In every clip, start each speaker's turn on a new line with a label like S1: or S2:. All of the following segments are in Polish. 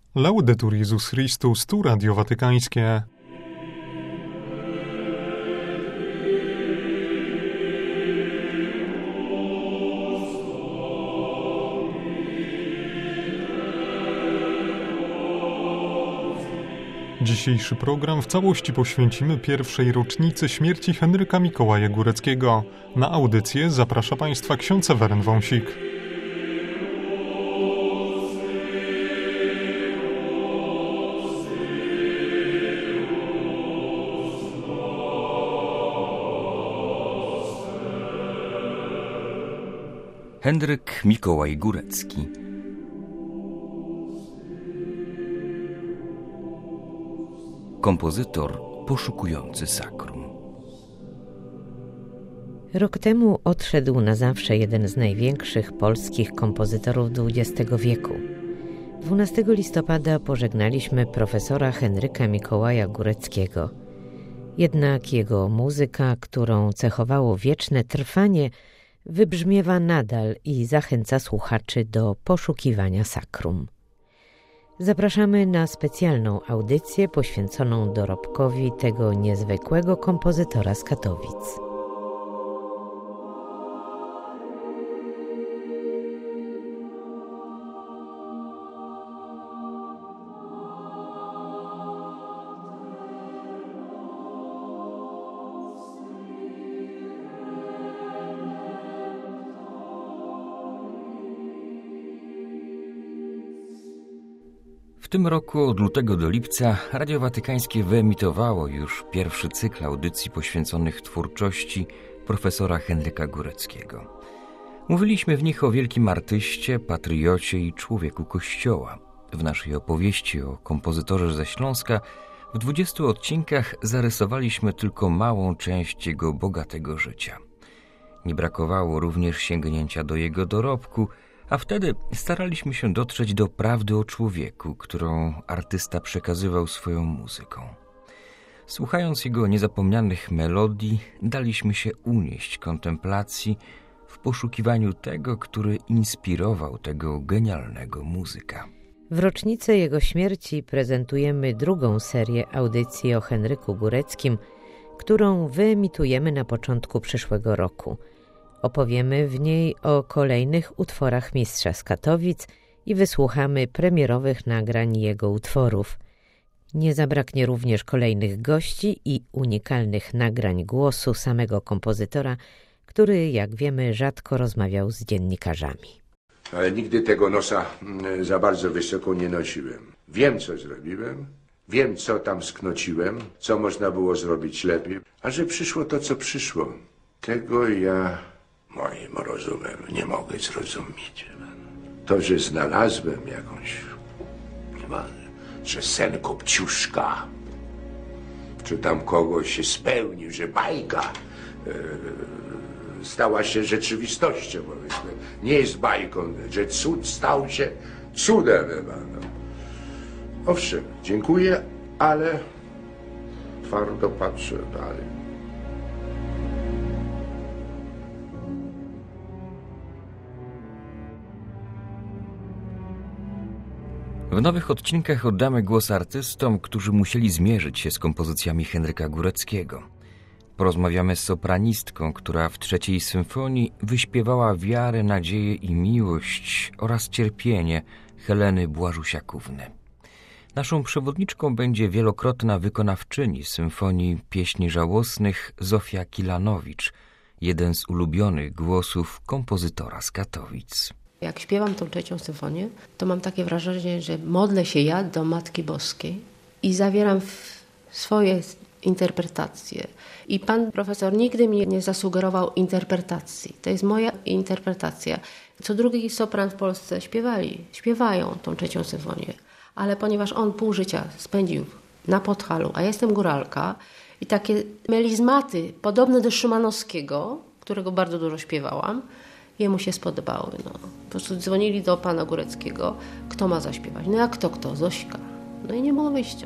S1: Laudetur Jezus Chrystus, tu Radio Watykańskie. Dzisiejszy program w całości poświęcimy pierwszej rocznicy śmierci Henryka Mikołaja Góreckiego. Na audycję zaprasza Państwa ksiądz Seweryn Wąsik.
S2: Henryk Mikołaj Górecki. Kompozytor poszukujący sakrum.
S3: Rok temu odszedł na zawsze jeden z największych polskich kompozytorów XX wieku. 12 listopada pożegnaliśmy profesora Henryka Mikołaja Góreckiego. Jednak jego muzyka, którą cechowało wieczne trwanie, wybrzmiewa nadal i zachęca słuchaczy do poszukiwania sakrum. Zapraszamy na specjalną audycję poświęconą dorobkowi tego niezwykłego kompozytora z Katowic.
S2: W tym roku od lutego do lipca Radio Watykańskie wyemitowało już pierwszy cykl audycji poświęconych twórczości profesora Henryka Góreckiego. Mówiliśmy w nich o wielkim artyście, patriocie i człowieku Kościoła. W naszej opowieści o kompozytorze ze Śląska w 20 odcinkach zarysowaliśmy tylko małą część jego bogatego życia. Nie brakowało również sięgnięcia do jego dorobku, a wtedy staraliśmy się dotrzeć do prawdy o człowieku, którą artysta przekazywał swoją muzyką. Słuchając jego niezapomnianych melodii, daliśmy się unieść kontemplacji w poszukiwaniu tego, który inspirował tego genialnego muzyka.
S3: W rocznicę jego śmierci prezentujemy drugą serię audycji o Henryku Góreckim, którą wyemitujemy na początku przyszłego roku. Opowiemy w niej o kolejnych utworach mistrza z Katowic i wysłuchamy premierowych nagrań jego utworów. Nie zabraknie również kolejnych gości i unikalnych nagrań głosu samego kompozytora, który, jak wiemy, rzadko rozmawiał z dziennikarzami.
S4: Ale nigdy tego nosa za bardzo wysoko nie nosiłem. Wiem, co zrobiłem, wiem, co tam sknociłem, co można było zrobić lepiej. A że przyszło to, co przyszło, tego ja moim rozumem nie mogę zrozumieć. To, że znalazłem jakąś, że sen Kopciuszka, czy tam kogoś się spełnił, że bajka stała się rzeczywistością, powiedzmy. Nie jest bajką, że cud stał się cudem. No. Owszem, dziękuję, ale twardo patrzę dalej.
S2: W nowych odcinkach oddamy głos artystom, którzy musieli zmierzyć się z kompozycjami Henryka Góreckiego. Porozmawiamy z sopranistką, która w trzeciej symfonii wyśpiewała wiarę, nadzieję i miłość oraz cierpienie Heleny Błażusiakówny. Naszą przewodniczką będzie wielokrotna wykonawczyni symfonii Pieśni Żałosnych Zofia Kilanowicz, jeden z ulubionych głosów kompozytora z Katowic.
S5: Jak śpiewam tą trzecią symfonię, to mam takie wrażenie, że modlę się ja do Matki Boskiej i zawieram swoje interpretacje. I pan profesor nigdy mi nie zasugerował interpretacji. To jest moja interpretacja. Co drugi sopran w Polsce śpiewają tą trzecią symfonię. Ale ponieważ on pół życia spędził na Podhalu, a ja jestem góralka i takie melizmaty podobne do Szymanowskiego, którego bardzo dużo śpiewałam, jemu się spodobały. No. Po prostu dzwonili do pana Góreckiego, kto ma zaśpiewać. No jak kto? Zośka. No i nie było wyjścia.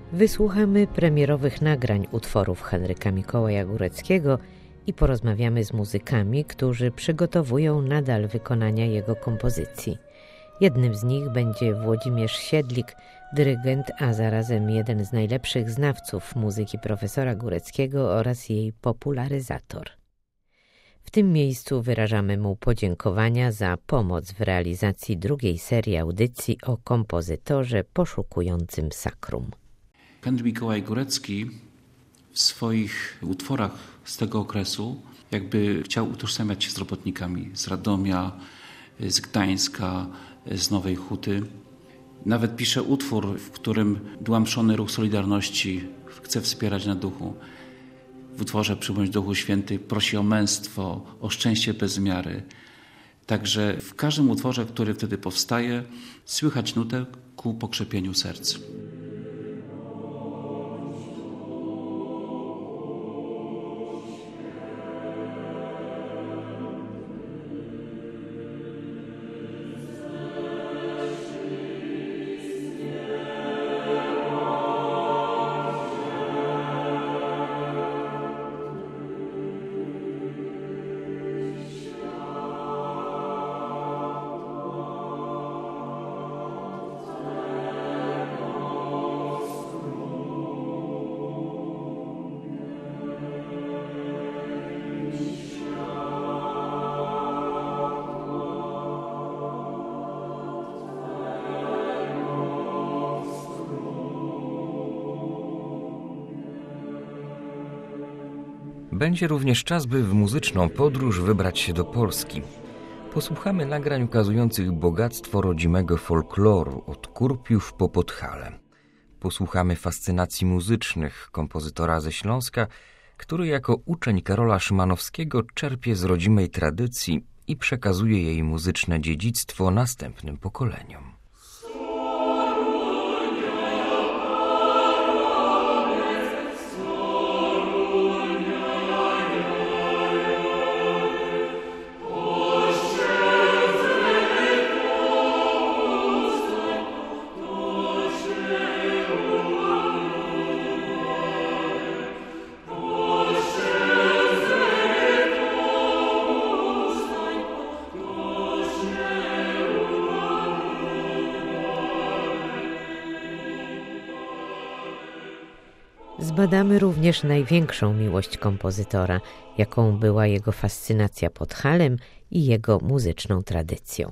S3: Wysłuchamy premierowych nagrań utworów Henryka Mikołaja Góreckiego i porozmawiamy z muzykami, którzy przygotowują nadal wykonania jego kompozycji. Jednym z nich będzie Włodzimierz Siedlik, dyrygent, a zarazem jeden z najlepszych znawców muzyki profesora Góreckiego oraz jej popularyzator. W tym miejscu wyrażamy mu podziękowania za pomoc w realizacji drugiej serii audycji o kompozytorze poszukującym sakrum.
S6: Henryk Mikołaj Górecki w swoich utworach z tego okresu jakby chciał utożsamiać się z robotnikami z Radomia, z Gdańska, z Nowej Huty. Nawet pisze utwór, w którym dłamszony ruch Solidarności chce wspierać na duchu. W utworze Przybądź Duchu Święty prosi o męstwo, o szczęście bez miary. Także w każdym utworze, który wtedy powstaje, słychać nutę ku pokrzepieniu serc.
S2: Będzie również czas, by w muzyczną podróż wybrać się do Polski. Posłuchamy nagrań ukazujących bogactwo rodzimego folkloru od Kurpiów po Podhale. Posłuchamy fascynacji muzycznych kompozytora ze Śląska, który jako uczeń Karola Szymanowskiego czerpie z rodzimej tradycji i przekazuje jej muzyczne dziedzictwo następnym pokoleniom.
S3: Zbadamy również największą miłość kompozytora, jaką była jego fascynacja Podhalem i jego muzyczną tradycją.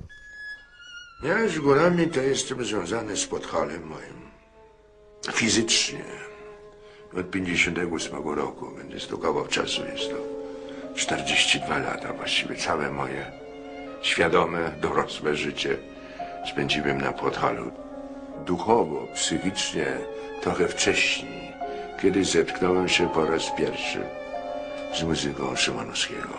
S4: Ja z górami to jestem związany z Podhalem moim. Fizycznie. Od 58 roku, więc jest to kawał czasu, jest to 42 lata właściwie. Całe moje świadome, dorosłe życie spędziłem na Podhalu. Duchowo, psychicznie trochę wcześniej, kiedy zetknąłem się po raz pierwszy z muzyką Szymanowskiego.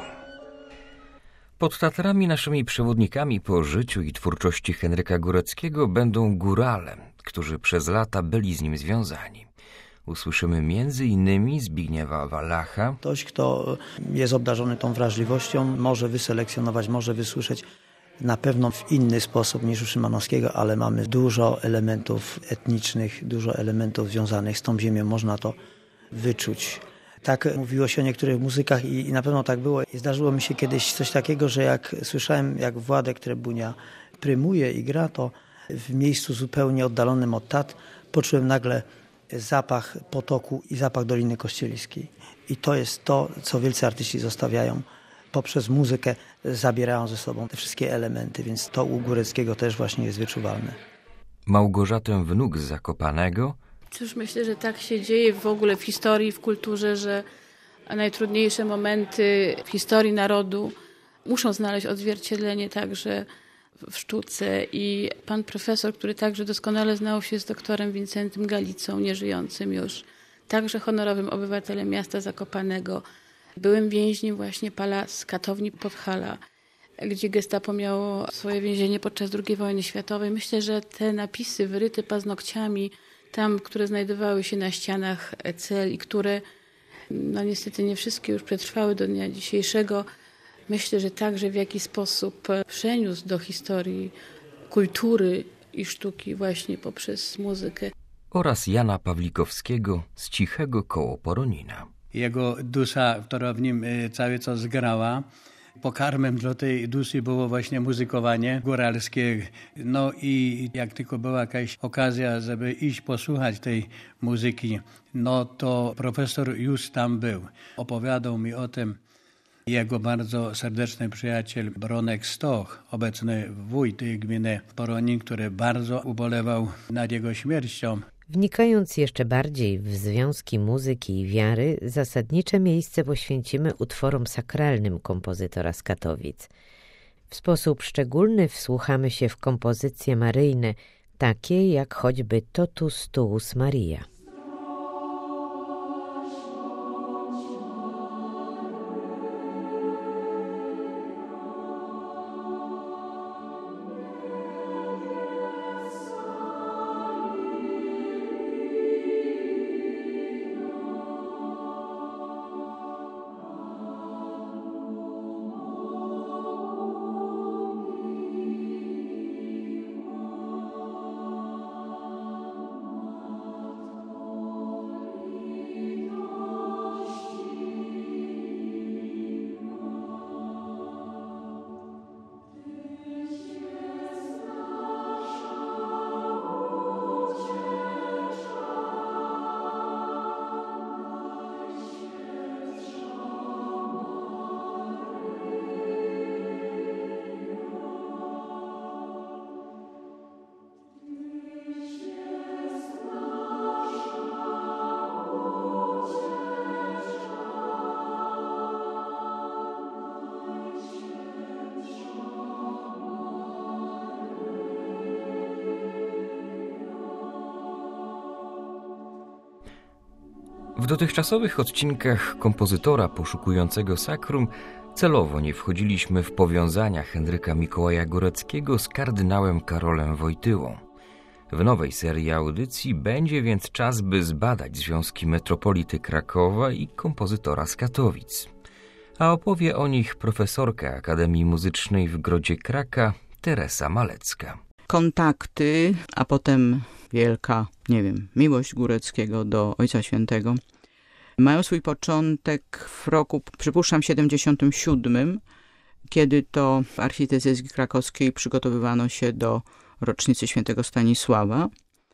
S2: Pod Tatrami naszymi przewodnikami po życiu i twórczości Henryka Góreckiego będą górale, którzy przez lata byli z nim związani. Usłyszymy m.in. Zbigniewa Wallacha.
S7: Ktoś, kto jest obdarzony tą wrażliwością, może wyselekcjonować, może wysłyszeć na pewno w inny sposób niż u Szymanowskiego, ale mamy dużo elementów etnicznych, dużo elementów związanych z tą ziemią, można to wyczuć. Tak mówiło się o niektórych muzykach i na pewno tak było. Zdarzyło mi się kiedyś coś takiego, że jak słyszałem, jak Władek Trebunia prymuje i gra, to w miejscu zupełnie oddalonym od Tatr poczułem nagle zapach potoku i zapach Doliny Kościeliskiej. I to jest to, co wielcy artyści zostawiają. Poprzez muzykę zabierają ze sobą te wszystkie elementy, więc to u Góreckiego też właśnie jest wyczuwalne.
S2: Małgorzatę Wnuk z Zakopanego.
S8: Cóż, myślę, że tak się dzieje w ogóle w historii, w kulturze, że najtrudniejsze momenty w historii narodu muszą znaleźć odzwierciedlenie także w sztuce. I pan profesor, który także doskonale znał się z doktorem Wincentym Galicą, nieżyjącym już, także honorowym obywatelem miasta Zakopanego, byłym więźniem właśnie z katowni Podhala, gdzie gestapo miało swoje więzienie podczas II wojny światowej. Myślę, że te napisy wyryte paznokciami, tam, które znajdowały się na ścianach cel i które niestety nie wszystkie już przetrwały do dnia dzisiejszego, myślę, że także w jakiś sposób przeniósł do historii kultury i sztuki właśnie poprzez muzykę.
S2: oraz Jana Pawlikowskiego z Cichego koło Poronina.
S9: Jego dusza, która w nim cały czas grała, pokarmem dla tej duszy było właśnie muzykowanie góralskie. No i jak tylko była jakaś okazja, żeby iść posłuchać tej muzyki, no to profesor już tam był. Opowiadał mi o tym jego bardzo serdeczny przyjaciel Bronek Stoch, obecny wójt gminy Poronin, który bardzo ubolewał nad jego śmiercią.
S3: Wnikając jeszcze bardziej w związki muzyki i wiary, zasadnicze miejsce poświęcimy utworom sakralnym kompozytora z Katowic. W sposób szczególny wsłuchamy się w kompozycje maryjne, takie jak choćby Totus Tuus Maria.
S2: W dotychczasowych odcinkach kompozytora poszukującego sakrum celowo nie wchodziliśmy w powiązania Henryka Mikołaja Góreckiego z kardynałem Karolem Wojtyłą. W nowej serii audycji będzie więc czas, by zbadać związki metropolity Krakowa i kompozytora z Katowic. A opowie o nich profesorka Akademii Muzycznej w Grodzie Kraka Teresa Malecka.
S10: Kontakty, a potem wielka, miłość Góreckiego do Ojca Świętego mają swój początek w roku, przypuszczam, 77, kiedy to w archidiecezji krakowskiej przygotowywano się do rocznicy świętego Stanisława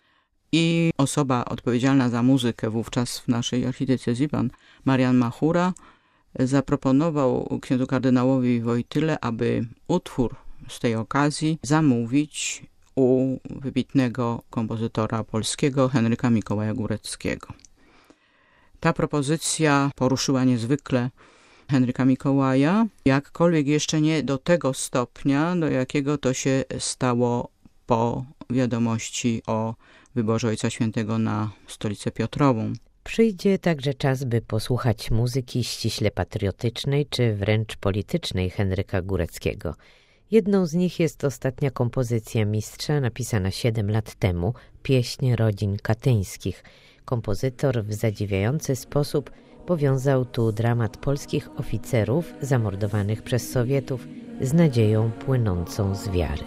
S10: i osoba odpowiedzialna za muzykę wówczas w naszej archidiecezji, pan Marian Machura, zaproponował księdzu kardynałowi Wojtyle, aby utwór z tej okazji zamówić u wybitnego kompozytora polskiego Henryka Mikołaja Góreckiego. Ta propozycja poruszyła niezwykle Henryka Mikołaja, jakkolwiek jeszcze nie do tego stopnia, do jakiego to się stało po wiadomości o wyborze Ojca Świętego na Stolicę Piotrową.
S3: Przyjdzie także czas, by posłuchać muzyki ściśle patriotycznej czy wręcz politycznej Henryka Góreckiego. Jedną z nich jest ostatnia kompozycja mistrza napisana 7 lat temu, Pieśń rodzin katyńskich. Kompozytor w zadziwiający sposób powiązał tu dramat polskich oficerów zamordowanych przez Sowietów z nadzieją płynącą z wiary.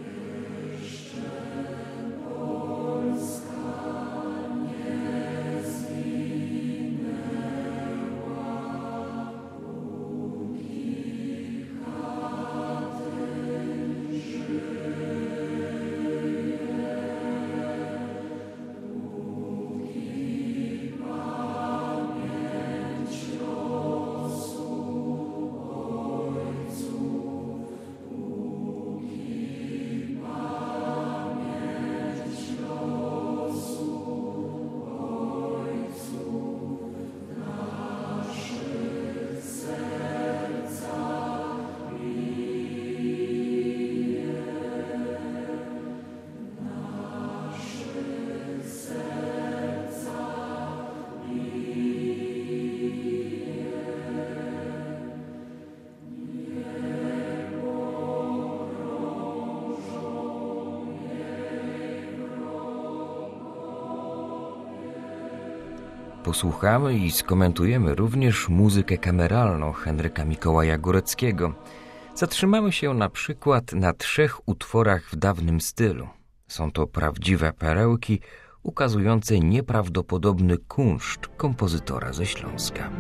S2: Posłuchamy i skomentujemy również muzykę kameralną Henryka Mikołaja Góreckiego. Zatrzymamy się na przykład na 3 utworach w dawnym stylu. Są to prawdziwe perełki, ukazujące nieprawdopodobny kunszt kompozytora ze Śląska.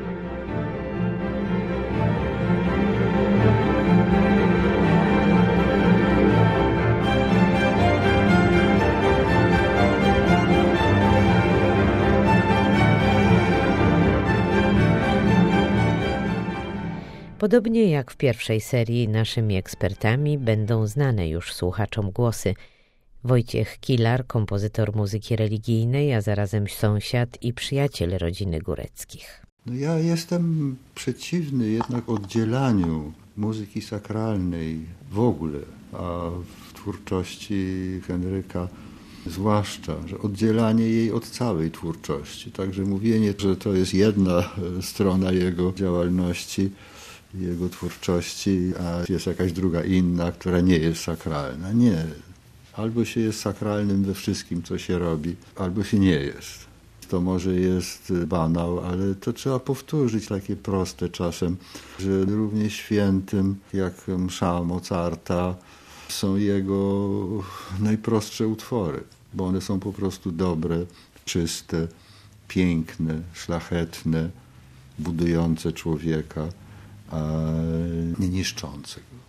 S3: Podobnie jak w pierwszej serii, naszymi ekspertami będą znane już słuchaczom głosy Wojciech Kilar, kompozytor muzyki religijnej, a zarazem sąsiad i przyjaciel rodziny Góreckich.
S11: Ja jestem przeciwny jednak oddzielaniu muzyki sakralnej w ogóle, a w twórczości Henryka zwłaszcza, że oddzielanie jej od całej twórczości. Także mówienie, że to jest jedna strona jego działalności, jego twórczości, a jest jakaś druga inna, która nie jest sakralna. Nie. Albo się jest sakralnym we wszystkim, co się robi, albo się nie jest. To może jest banał, ale to trzeba powtórzyć, takie proste czasem, że równie świętym jak msza Mozarta są jego najprostsze utwory, bo one są po prostu dobre, czyste, piękne, szlachetne, budujące człowieka, a nie niszczące go.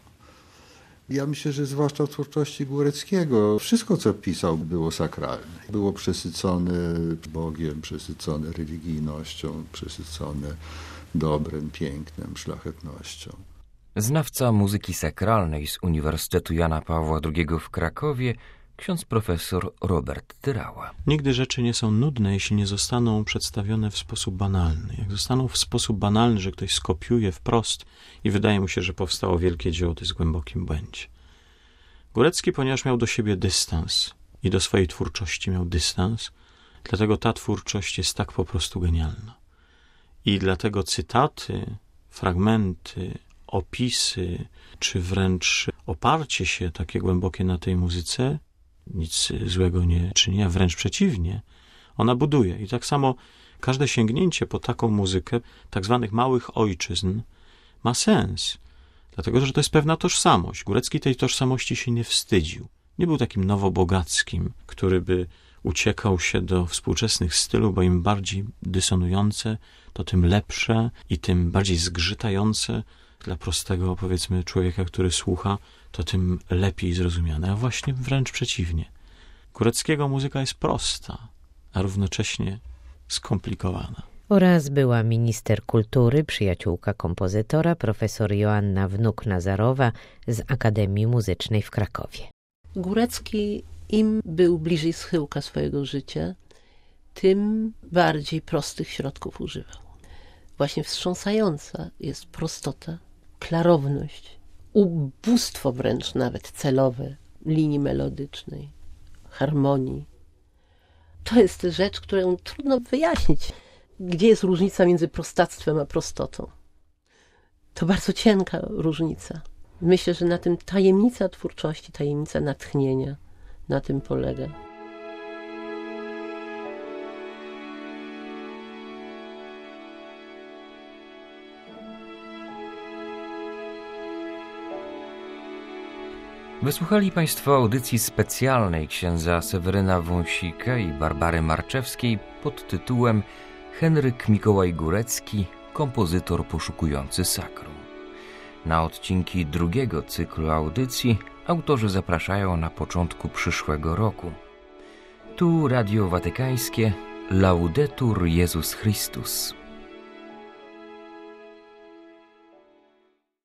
S11: Ja myślę, że zwłaszcza w twórczości Góreckiego wszystko, co pisał, było sakralne. Było przesycone Bogiem, przesycone religijnością, przesycone dobrem, pięknem, szlachetnością.
S2: Znawca muzyki sakralnej z Uniwersytetu Jana Pawła II w Krakowie, ksiądz profesor Robert Tyrała.
S12: Nigdy rzeczy nie są nudne, jeśli nie zostaną przedstawione w sposób banalny. Jak zostaną w sposób banalny, że ktoś skopiuje wprost i wydaje mu się, że powstało wielkie dzieło, to jest w głębokim błędzie. Górecki, ponieważ miał do siebie dystans i do swojej twórczości miał dystans, dlatego ta twórczość jest tak po prostu genialna. I dlatego cytaty, fragmenty, opisy, czy wręcz oparcie się takie głębokie na tej muzyce nic złego nie czyni, a wręcz przeciwnie. Ona buduje. I tak samo każde sięgnięcie po taką muzykę tak zwanych małych ojczyzn ma sens. Dlatego, że to jest pewna tożsamość. Górecki tej tożsamości się nie wstydził. Nie był takim nowobogackim, który by uciekał się do współczesnych stylów, bo im bardziej dysonujące, to tym lepsze i tym bardziej zgrzytające dla prostego, powiedzmy, człowieka, który słucha, to tym lepiej zrozumiane, a właśnie wręcz przeciwnie. Góreckiego muzyka jest prosta, a równocześnie skomplikowana.
S3: Oraz była minister kultury, przyjaciółka kompozytora, profesor Joanna Wnuk-Nazarowa z Akademii Muzycznej w Krakowie.
S13: Górecki im był bliżej schyłka swojego życia, tym bardziej prostych środków używał. Właśnie wstrząsająca jest prostota, klarowność, ubóstwo wręcz nawet celowe linii melodycznej, harmonii. To jest rzecz, którą trudno wyjaśnić. Gdzie jest różnica między prostactwem a prostotą? To bardzo cienka różnica. Myślę, że na tym tajemnica twórczości, tajemnica natchnienia na tym polega.
S2: Wysłuchali Państwo audycji specjalnej księdza Seweryna Wąsika i Barbary Marczewskiej pod tytułem Henryk Mikołaj Górecki, kompozytor poszukujący sakrum. Na odcinki drugiego cyklu audycji autorzy zapraszają na początku przyszłego roku. Tu Radio Watykańskie, Laudetur Jezus Chrystus.